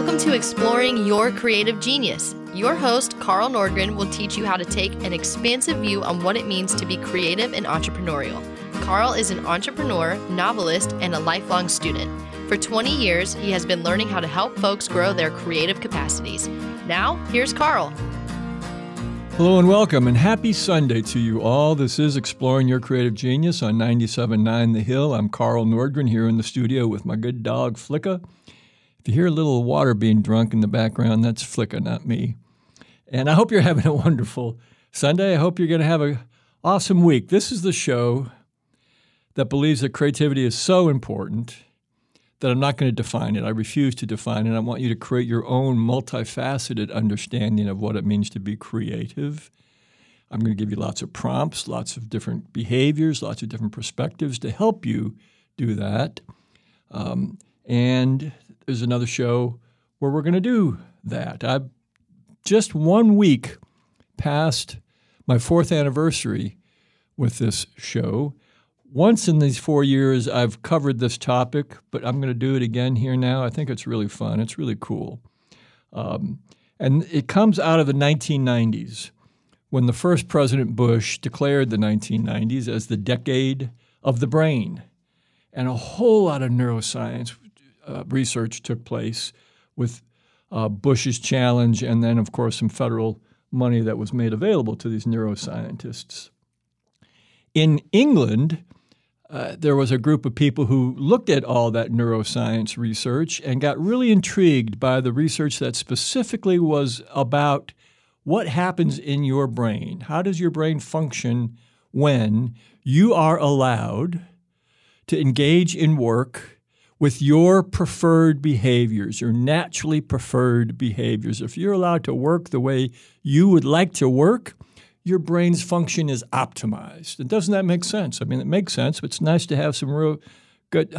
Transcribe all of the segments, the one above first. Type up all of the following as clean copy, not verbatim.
Welcome to Exploring Your Creative Genius. Your host, Carl Nordgren, will teach you how to take an expansive view on what it means to be creative and entrepreneurial. Carl is an entrepreneur, novelist, and a lifelong student. For 20 years, he has been learning how to help folks grow their creative capacities. Now, here's Carl. Hello and welcome, and happy Sunday to you all. This is Exploring Your Creative Genius on 97.9 The Hill. I'm Carl Nordgren here in the studio with my good dog, Flicka. If you hear a little water being drunk in the background, that's Flicka, not me. And I hope you're having a wonderful Sunday. I hope you're going to have an awesome week. This is the show that believes that creativity is so important that I'm not going to define it. I refuse to define it. I want you to create your own multifaceted understanding of what it means to be creative. I'm going to give you lots of prompts, lots of different behaviors, lots of different perspectives to help you do that. And there's another show where we're going to do that. I'm just 1 week past my 4th anniversary with this show. Once in these 4 years, I've covered this topic, but I'm going to do it again here now. I think it's really fun. It's really cool. And it comes out of the 1990s when the first President Bush declared the 1990s as the decade of the brain. And a whole lot of neuroscience research took place with Bush's challenge and then, of course, some federal money that was made available to these neuroscientists. In England, there was a group of people who looked at all that neuroscience research and got really intrigued by the research that specifically was about what happens in your brain. How does your brain function when you are allowed to engage in work with your preferred behaviors, your naturally preferred behaviors? If you're allowed to work the way you would like to work, your brain's function is optimized. And doesn't that make sense? I mean, it makes sense, but it's nice to have some real good,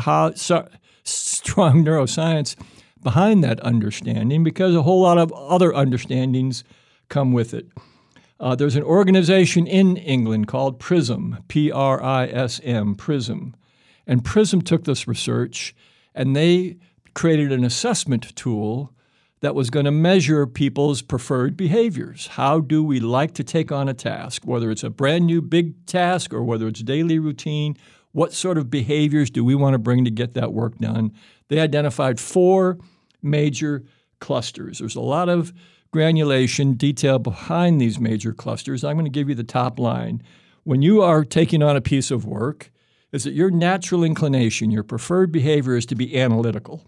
strong neuroscience behind that understanding because a whole lot of other understandings come with it. There's an organization in England called PRISM, P-R-I-S-M, PRISM. And PRISM took this research and they created an assessment tool that was going to measure people's preferred behaviors. How do we like to take on a task, whether it's a brand new big task or whether it's daily routine? What sort of behaviors do we want to bring to get that work done? They identified 4 major clusters. There's a lot of granulation, detail behind these major clusters. I'm going to give you the top line. When you are taking on a piece of work, is it your natural inclination, your preferred behavior is to be analytical?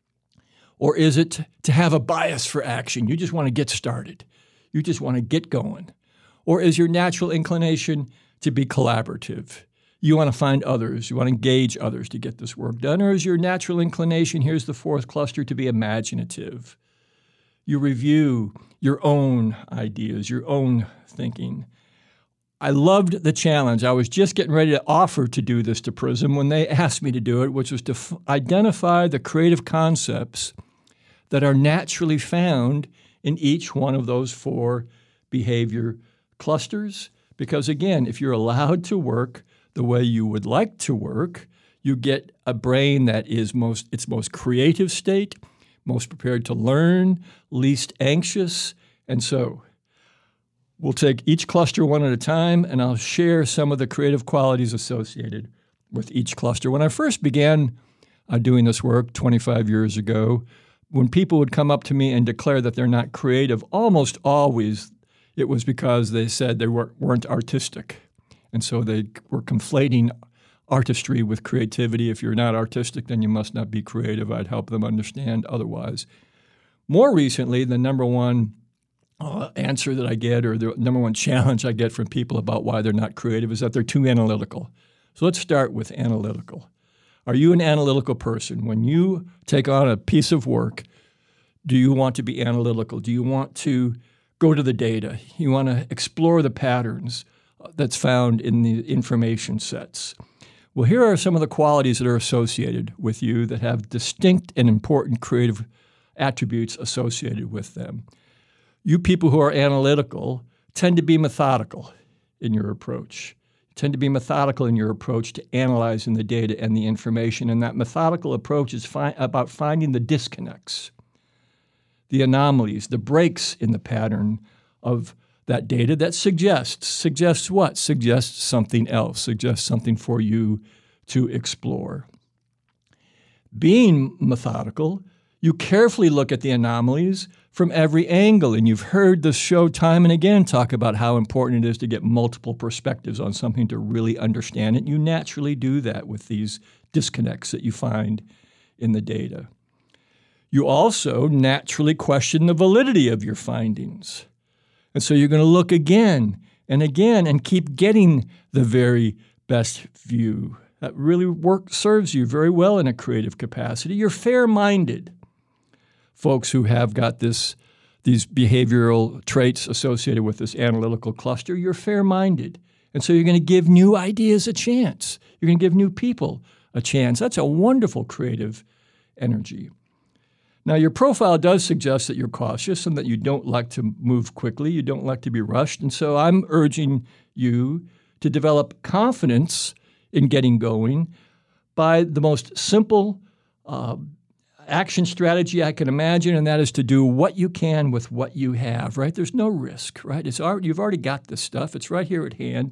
Or is it to have a bias for action? You just want to get started. You just want to get going. Or is your natural inclination to be collaborative? You want to find others. You want to engage others to get this work done. Or is your natural inclination, here's the 4th cluster, to be imaginative? You review your own ideas, your own thinking. I loved the challenge. I was just getting ready to offer to do this to PRISM when they asked me to do it, which was to identify the creative concepts that are naturally found in each one of those 4 behavior clusters. Because again, if you're allowed to work the way you would like to work, you get a brain that is its most creative state, most prepared to learn, least anxious. And so we'll take each cluster one at a time, and I'll share some of the creative qualities associated with each cluster. When I first began doing this work 25 years ago, when people would come up to me and declare that they're not creative, almost always it was because they said they weren't artistic. And so they were conflating artistry with creativity. If you're not artistic, then you must not be creative. I'd help them understand otherwise. More recently, the number one answer that I get, or the number one challenge I get from people about why they're not creative, is that they're too analytical. So let's start with analytical. Are you an analytical person? When you take on a piece of work, do you want to be analytical? Do you want to go to the data? You want to explore the patterns that's found in the information sets? Well, here are some of the qualities that are associated with you that have distinct and important creative attributes associated with them. You people who are analytical tend to be methodical in your approach. You tend to be methodical in your approach to analyzing the data and the information, and that methodical approach is about finding the disconnects the anomalies, the breaks in the pattern of that data that suggests what? Suggests something else, suggests something for you to explore. Being methodical, you carefully look at the anomalies from every angle, and you've heard the show time and again talk about how important it is to get multiple perspectives on something to really understand it. You naturally do that with these disconnects that you find in the data. You also naturally question the validity of your findings. And so you're going to look again and keep getting the very best view. That really serves you very well in a creative capacity. You're fair-minded. Folks who have got these behavioral traits associated with this analytical cluster, you're fair-minded. And so you're going to give new ideas a chance. You're going to give new people a chance. That's a wonderful creative energy. Now, your profile does suggest that you're cautious and that you don't like to move quickly. You don't like to be rushed. And so I'm urging you to develop confidence in getting going by the most simple action strategy I can imagine, and that is to do what you can with what you have, right? There's no risk, right? You've already got this stuff. It's right here at hand.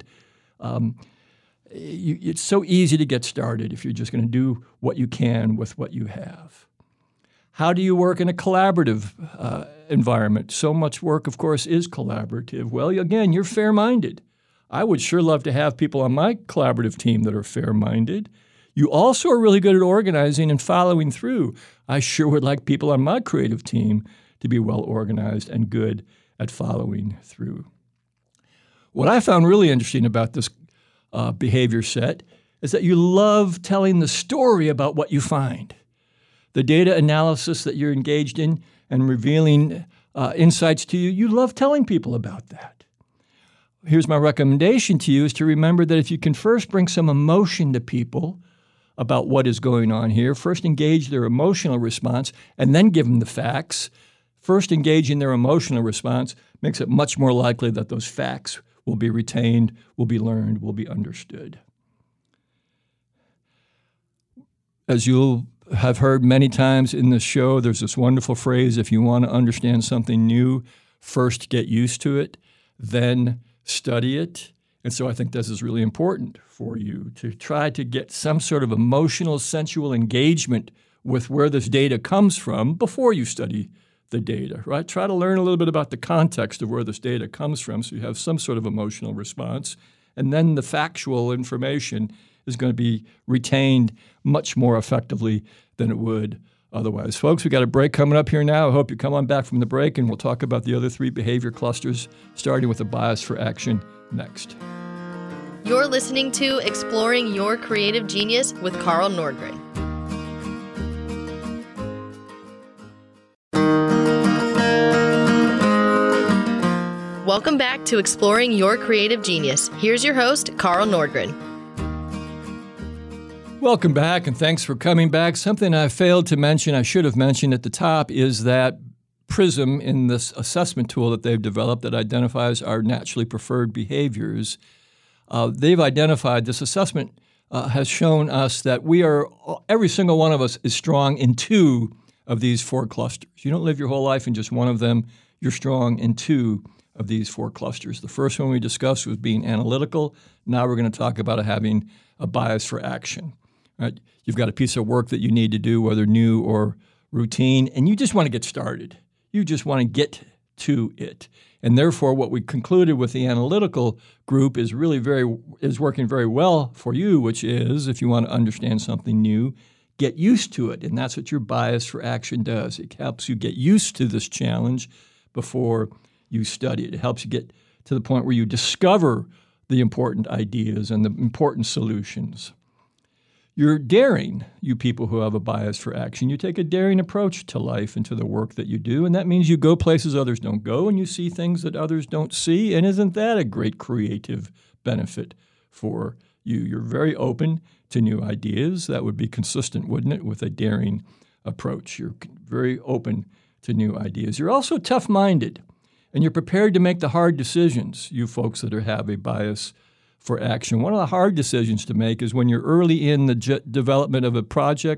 It's so easy to get started if you're just going to do what you can with what you have. How do you work in a collaborative environment? So much work, of course, is collaborative. Well, again, you're fair-minded. I would sure love to have people on my collaborative team that are fair-minded. You also are really good at organizing and following through. I sure would like people on my creative team to be well-organized and good at following through. What I found really interesting about this behavior set is that you love telling the story about what you find. The data analysis that you're engaged in and revealing insights to you, you love telling people about that. Here's my recommendation to you is to remember that if you can first bring some emotion to people about what is going on here, first engage their emotional response and then give them the facts, first engaging their emotional response makes it much more likely that those facts will be retained, will be learned, will be understood. As you'll have heard many times in this show, there's this wonderful phrase, if you want to understand something new, first get used to it, then study it. And so I think this is really important for you to try to get some sort of emotional, sensual engagement with where this data comes from before you study the data, right? Try to learn a little bit about the context of where this data comes from so you have some sort of emotional response. And then the factual information is going to be retained much more effectively than it would otherwise. Folks, we've got a break coming up here now. I hope you come on back from the break, and we'll talk about the other three behavior clusters, starting with a bias for action next. You're listening to Exploring Your Creative Genius with Carl Nordgren. Welcome back to Exploring Your Creative Genius. Here's your host, Carl Nordgren. Welcome back, and thanks for coming back. Something I failed to mention, I should have mentioned at the top, is that PRISM in this assessment tool that they've developed that identifies our naturally preferred behaviors. They've identified this assessment has shown us that every single one of us is strong in two of these four clusters. You don't live your whole life in just one of them. You're strong in two of these four clusters. The first one we discussed was being analytical. Now we're going to talk about having a bias for action. Right? You've got a piece of work that you need to do, whether new or routine, and you just want to get started. You just want to get to it. And therefore, what we concluded with the analytical group is working very well for you, which is, if you want to understand something new, get used to it. And that's what your bias for action does. It helps you get used to this challenge before you study it. It helps you get to the point where you discover the important ideas and the important solutions. You're daring, you people who have a bias for action. You take a daring approach to life and to the work that you do, and that means you go places others don't go and you see things that others don't see, and isn't that a great creative benefit for you? You're very open to new ideas. That would be consistent, wouldn't it, with a daring approach. You're very open to new ideas. You're also tough-minded, and you're prepared to make the hard decisions, you folks that have a bias for action. One of the hard decisions to make is when you're early in the development of a project,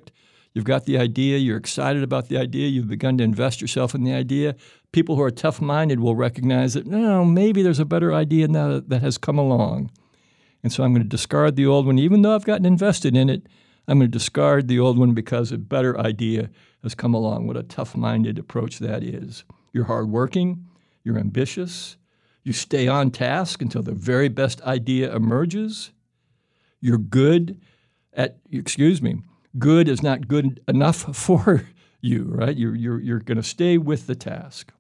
You've got the idea. You're excited about the idea. You've begun to invest yourself in the idea. People who are tough-minded will recognize that, no, maybe there's a better idea now that has come along. And so I'm going to discard the old one. Even though I've gotten invested in it, I'm going to discard the old one because a better idea has come along. What a tough-minded approach that is. You're hardworking. You're ambitious. You stay on task until the very best idea emerges. You're good good is not good enough for you, right? You're going to stay with the task.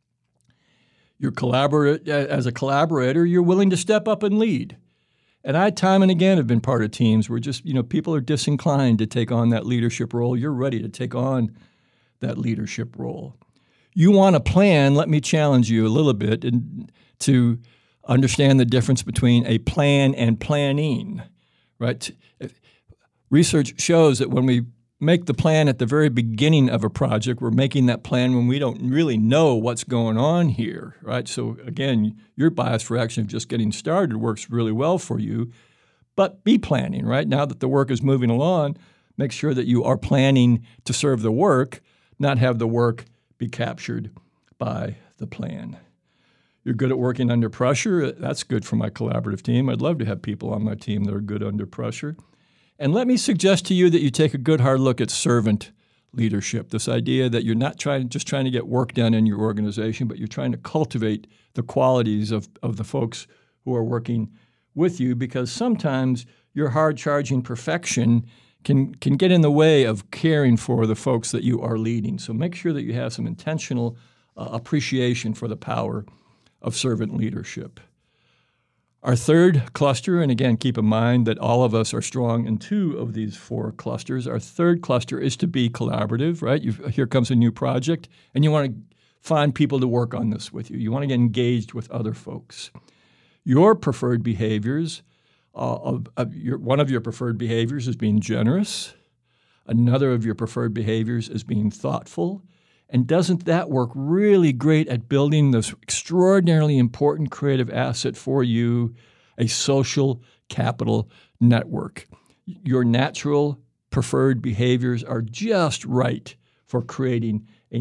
As a collaborator, you're willing to step up and lead. And I, time and again, have been part of teams where just, people are disinclined to take on that leadership role. You're ready to take on that leadership role. You want a plan. Let me challenge you a little bit to understand the difference between a plan and planning, right? Research shows that when we make the plan at the very beginning of a project, we're making that plan when we don't really know what's going on here, right? So again, your bias for action of just getting started works really well for you, but be planning, right? Now that the work is moving along, make sure that you are planning to serve the work, not have the work be captured by the plan. You're good at working under pressure. That's good for my collaborative team. I'd love to have people on my team that are good under pressure. And let me suggest to you that you take a good hard look at servant leadership, this idea that you're not trying to get work done in your organization, but you're trying to cultivate the qualities of the folks who are working with you, because sometimes your hard-charging perfection can get in the way of caring for the folks that you are leading. So make sure that you have some intentional appreciation for the power of servant leadership. Our third cluster, and again, keep in mind that all of us are strong in two of these four clusters. Our third cluster is to be collaborative, right? Here comes a new project, and you want to find people to work on this with you. You want to get engaged with other folks. Your preferred behaviors, one of your preferred behaviors is being generous. Another of your preferred behaviors is being thoughtful. And doesn't that work really great at building this extraordinarily important creative asset for you, a social capital network? Your natural preferred behaviors are just right for creating a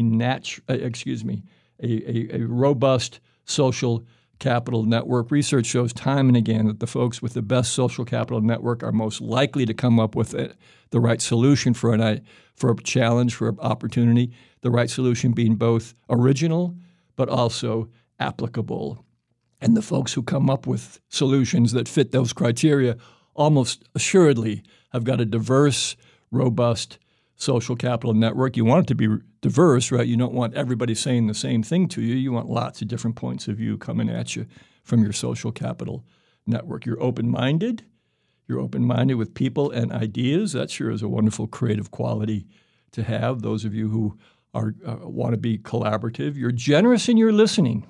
robust social capital network. Research shows time and again that the folks with the best social capital network are most likely to come up with the right solution for a challenge, for an opportunity, the right solution being both original but also applicable. And the folks who come up with solutions that fit those criteria almost assuredly have got a diverse, robust social capital network. You want it to be diverse, right? You don't want everybody saying the same thing to you. You want lots of different points of view coming at you from your social capital network. You're open-minded. You're open-minded with people and ideas. That sure is a wonderful creative quality to have, those of you who want to be collaborative. You're generous in your listening.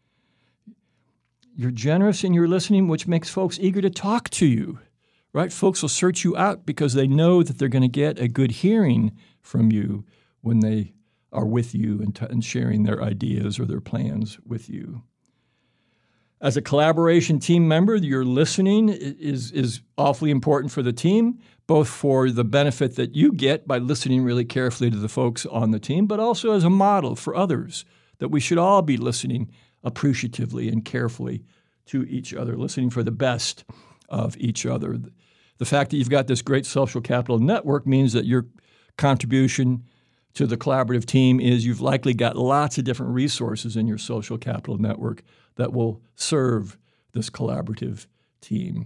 You're generous in your listening, which makes folks eager to talk to you, right? Folks will search you out because they know that they're going to get a good hearing from you when they are with you and sharing their ideas or their plans with you. As a collaboration team member, your listening is awfully important for the team, both for the benefit that you get by listening really carefully to the folks on the team, but also as a model for others, that we should all be listening appreciatively and carefully to each other, listening for the best of each other. The fact that you've got this great social capital network means that your contribution to the collaborative team is you've likely got lots of different resources in your social capital network that will serve this collaborative team.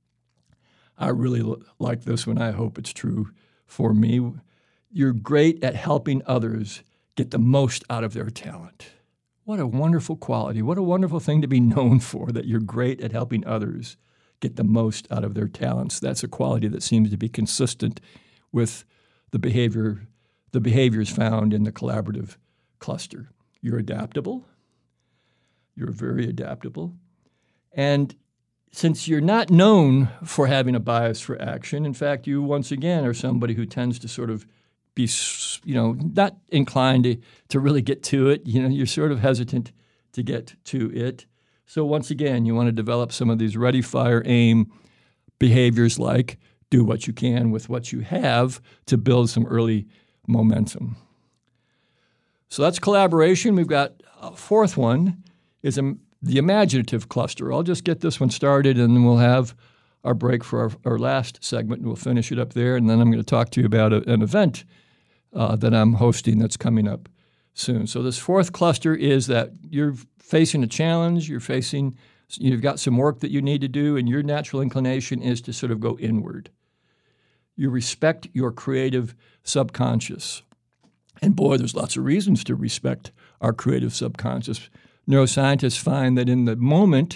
I really like this one. I hope it's true for me. You're great at helping others get the most out of their talent. What a wonderful quality. What a wonderful thing to be known for, that you're great at helping others get the most out of their talents. That's a quality that seems to be consistent with the behaviors found in the collaborative cluster. You're adaptable. You're very adaptable. And since you're not known for having a bias for action, in fact, you once again are somebody who tends to sort of be, not inclined to really get to it. You're sort of hesitant to get to it. So once again, you want to develop some of these ready, fire, aim behaviors like do what you can with what you have to build some early momentum. So that's collaboration. We've got a fourth one is the imaginative cluster. I'll just get this one started, and then we'll have our break for our last segment, and we'll finish it up there. And then I'm going to talk to you about an event that I'm hosting that's coming up soon. So this fourth cluster is that you're facing a challenge, you've got some work that you need to do, and your natural inclination is to sort of go inward. You respect your creative subconscious. And boy, there's lots of reasons to respect our creative subconscious. Neuroscientists find that in the moment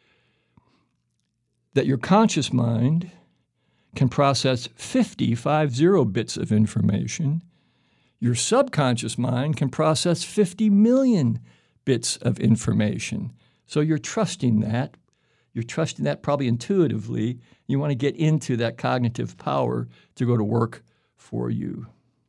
that your conscious mind can process 50 bits of information, your subconscious mind can process 50 million bits of information. So you're trusting that. You're trusting that probably intuitively. You want to get into that cognitive power to go to work for you.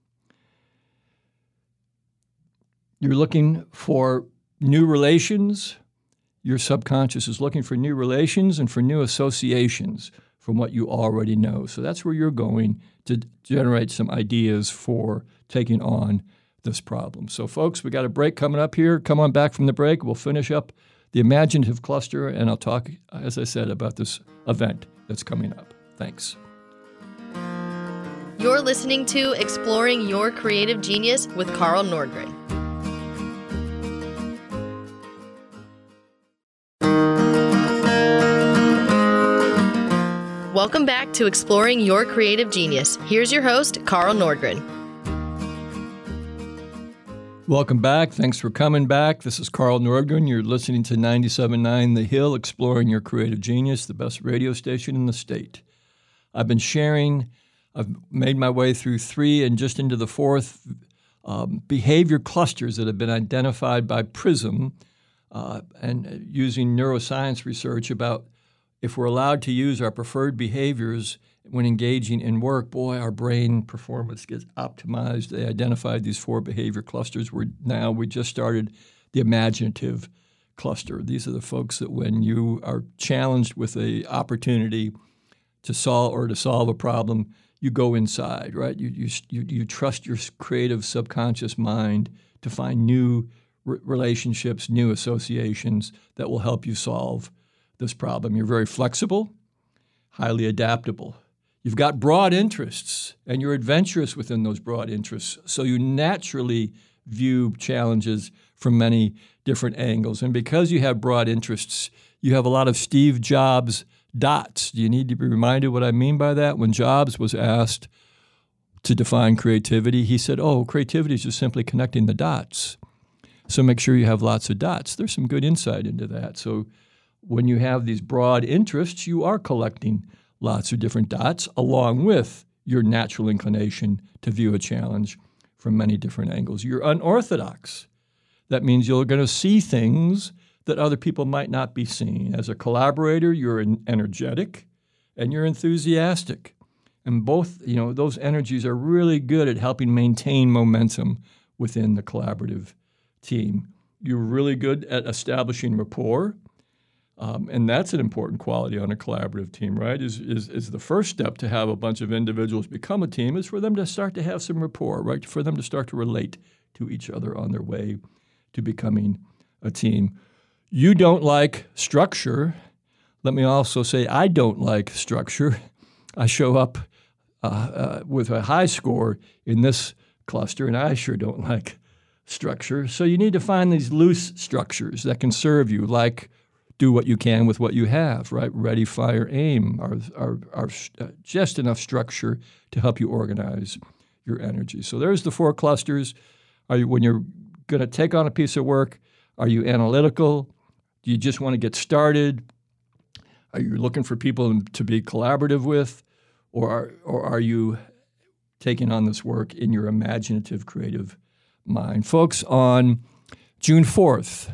You're looking for new relations. Your subconscious is looking for new relations and for new associations from what you already know. So that's where you're going to generate some ideas for taking on this problem. So folks, we got a break coming up here. Come on back from the break. We'll finish up the imaginative cluster, and I'll talk, as I said, about this event that's coming up. Thanks. You're listening to Exploring Your Creative Genius with Carl Nordgren. Welcome back to Exploring Your Creative Genius. Here's your host, Carl Nordgren. Welcome back. Thanks for coming back. This is Carl Nordgren. You're listening to 97.9 The Hill, Exploring Your Creative Genius, the best radio station in the state. I've been sharing, I've made my way through 3 and just into the 4th behavior clusters that have been identified by PRISM and using neuroscience research about if we're allowed to use our preferred behaviors when engaging in work, boy, our brain performance gets optimized. They identified these 4 behavior clusters. We just started the imaginative cluster. These are the folks that when you are challenged with an opportunity to solve a problem, you go inside, right? You trust your creative subconscious mind to find new relationships, new associations that will help you solve this problem. You're very flexible, highly adaptable. You've got broad interests, and you're adventurous within those broad interests, so you naturally view challenges from many different angles. And because you have broad interests, you have a lot of Steve Jobs dots. Do you need to be reminded what I mean by that? When Jobs was asked to define creativity, he said, creativity is just simply connecting the dots. So make sure you have lots of dots. There's some good insight into that. So when you have these broad interests, you are collecting lots of different dots along with your natural inclination to view a challenge from many different angles. You're unorthodox. That means you're going to see things that other people might not be seeing. As a collaborator, you're energetic and you're enthusiastic. And both, those energies are really good at helping maintain momentum within the collaborative team. You're really good at establishing rapport. And that's an important quality on a collaborative team, right? Is the first step to have a bunch of individuals become a team is for them to start to have some rapport, right? For them to start to relate to each other on their way to becoming a team. You don't like structure. Let me also say I don't like structure. I show up with a high score in this cluster, and I sure don't like structure. So you need to find these loose structures that can serve you, like do what you can with what you have, right? Ready, fire, aim are just enough structure to help you organize your energy. So there's the 4 clusters. When you're going to take on a piece of work, are you analytical? Do you just want to get started? Are you looking for people to be collaborative with? Or are you taking on this work in your imaginative, creative mind? Folks, on June 4th,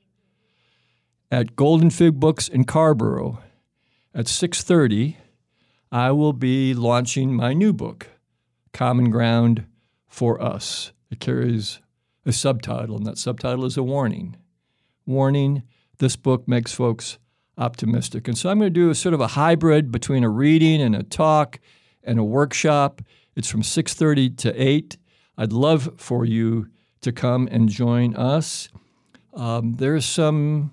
at Golden Fig Books in Carborough at 6:30, I will be launching my new book, Common Ground for Us. It carries a subtitle, and that subtitle is a warning. Warning, this book makes folks optimistic. And so I'm going to do a sort of a hybrid between a reading and a talk, and a workshop. It's from 6:30 to 8. I'd love for you to come and join us. There's some,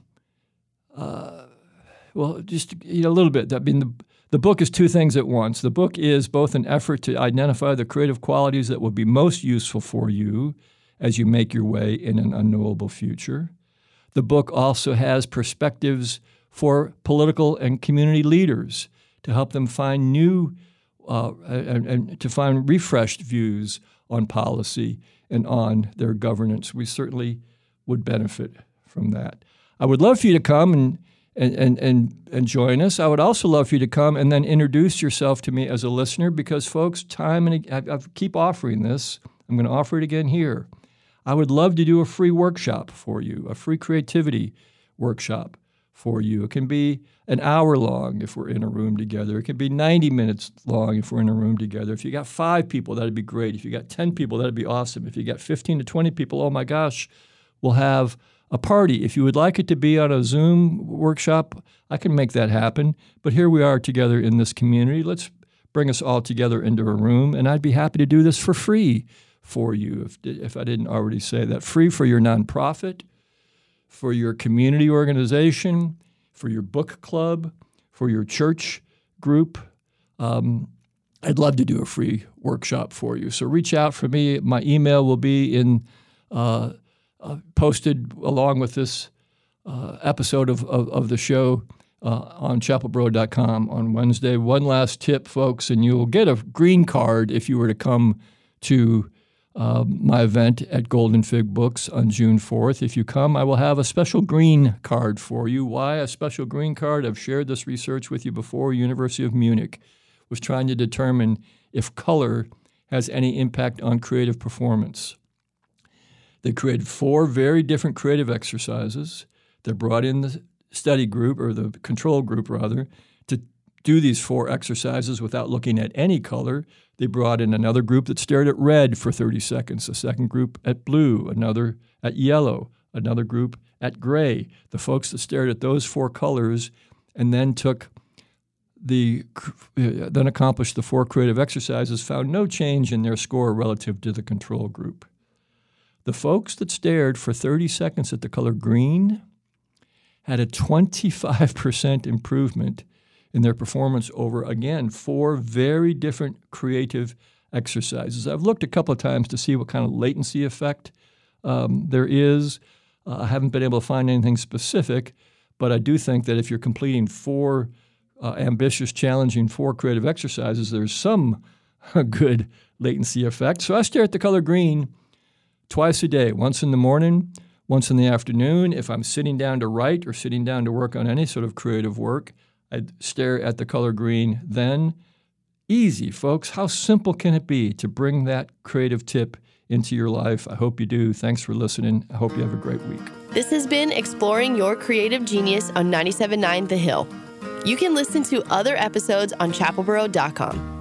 just a little bit. I mean, the book is two things at once. The book is both an effort to identify the creative qualities that will be most useful for you as you make your way in an unknowable future. The book also has perspectives for political and community leaders to help them find new and to find refreshed views on policy and on their governance. We certainly would benefit from that. I would love for you to come and join us. I would also love for you to come and then introduce yourself to me as a listener because, folks, I keep offering this. I'm going to offer it again here. I would love to do a free workshop for you, a free creativity workshop for you. It can be an hour long if we're in a room together. It can be 90 minutes long if we're in a room together. If you got 5 people, that'd be great. If you got 10 people, that'd be awesome. If you got 15 to 20 people, oh my gosh, we'll have a party. If you would like it to be on a Zoom workshop, I can make that happen. But here we are together in this community. Let's bring us all together into a room, and I'd be happy to do this for free for you if I didn't already say that. Free for your nonprofit, for your community organization, for your book club, for your church group. I'd love to do a free workshop for you. So reach out for me. My email will be posted along with this episode of the show on chapelboro.com on Wednesday. One last tip, folks, and you'll get a green card if you were to come to my event at Golden Fig Books on June 4th. If you come, I will have a special green card for you. Why a special green card? I've shared this research with you before. University of Munich was trying to determine if color has any impact on creative performance. They created 4 very different creative exercises. They brought in the study group, or the control group rather, to do these 4 exercises without looking at any color. They brought in another group that stared at red for 30 seconds, a second group at blue, another at yellow, another group at gray. The folks that stared at those 4 colors and then accomplished the 4 creative exercises found no change in their score relative to the control group. The folks that stared for 30 seconds at the color green had a 25% improvement in their performance over, again, 4 very different creative exercises. I've looked a couple of times to see what kind of latency effect there is. I haven't been able to find anything specific, but I do think that if you're completing 4 ambitious, challenging 4 creative exercises, there's some good latency effect. So I stare at the color green twice a day, once in the morning, once in the afternoon. If I'm sitting down to write or sitting down to work on any sort of creative work, I'd stare at the color green then. Easy, folks. How simple can it be to bring that creative tip into your life? I hope you do. Thanks for listening. I hope you have a great week. This has been Exploring Your Creative Genius on 97.9 The Hill. You can listen to other episodes on chapelboro.com.